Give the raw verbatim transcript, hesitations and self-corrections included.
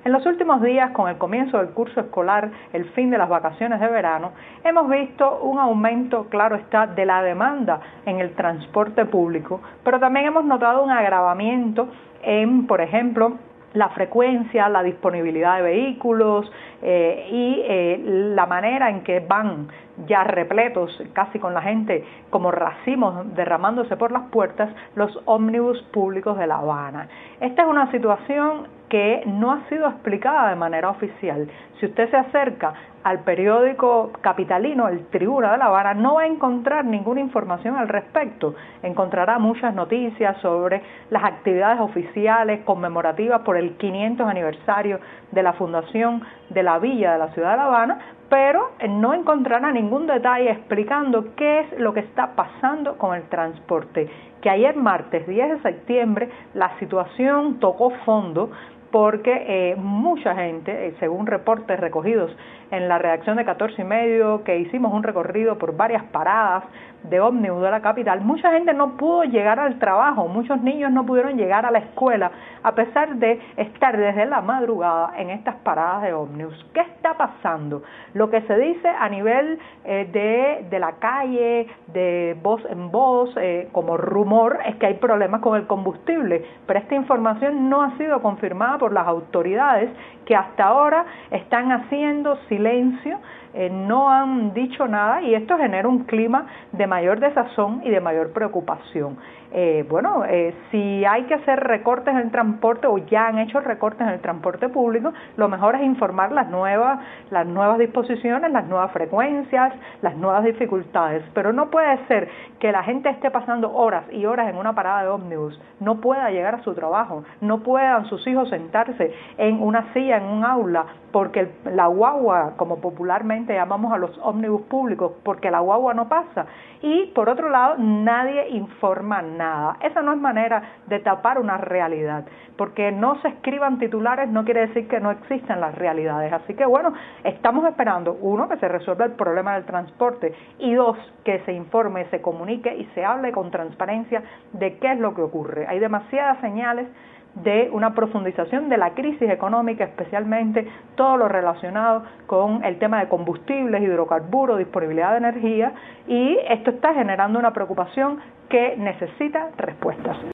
En los últimos días, con el comienzo del curso escolar, el fin de las vacaciones de verano, hemos visto un aumento, claro está, de la demanda en el transporte público, pero también hemos notado un agravamiento en, por ejemplo, la frecuencia, la disponibilidad de vehículos eh, y eh, la manera en que van ya repletos, casi con la gente como racimos derramándose por las puertas, los ómnibus públicos de La Habana. Esta es una situación que no ha sido explicada de manera oficial. Si usted se acerca al periódico capitalino, el Tribuna de La Habana, no va a encontrar ninguna información al respecto. Encontrará muchas noticias sobre las actividades oficiales conmemorativas por el quinientos aniversario de la fundación de la villa de la ciudad de La Habana, pero no encontrará ningún detalle explicando qué es lo que está pasando con el transporte. Que ayer martes diez de septiembre la situación tocó fondo porque eh, mucha gente, eh, según reportes recogidos en la redacción de catorce y medio, que hicimos un recorrido por varias paradas de ómnibus de la capital, mucha gente no pudo llegar al trabajo, muchos niños no pudieron llegar a la escuela, a pesar de estar desde la madrugada en estas paradas de ómnibus. ¿Qué está pasando? Lo que se dice a nivel eh, de, de la calle, de voz en voz, eh, como rumor, es que hay problemas con el combustible, pero esta información no ha sido confirmada por las autoridades, que hasta ahora están haciendo silencio, eh, no han dicho nada, y esto genera un clima de mayor desazón y de mayor preocupación. Eh, bueno, eh, si hay que hacer recortes en el transporte o ya han hecho recortes en el transporte público, lo mejor es informar las nuevas, las nuevas disposiciones, las nuevas frecuencias, las nuevas dificultades, pero no puede ser que la gente esté pasando horas y horas en una parada de ómnibus, no pueda llegar a su trabajo, no puedan sus hijos sentarse en una silla, en un aula, porque la guagua, como popularmente llamamos a los ómnibus públicos, porque la guagua no pasa, y por otro lado nadie informa nada. Esa no es manera de tapar una realidad, porque no se escriban titulares no quiere decir que no existan las realidades. Así que bueno, estamos esperando, uno, que se resuelva el problema del transporte, y dos, que se informe, se comunique y se hable con transparencia de qué es lo que ocurre. Hay demasiadas señales de una profundización de la crisis económica, especialmente todo lo relacionado con el tema de combustibles, hidrocarburos, disponibilidad de energía, y esto está generando una preocupación que necesita respuestas.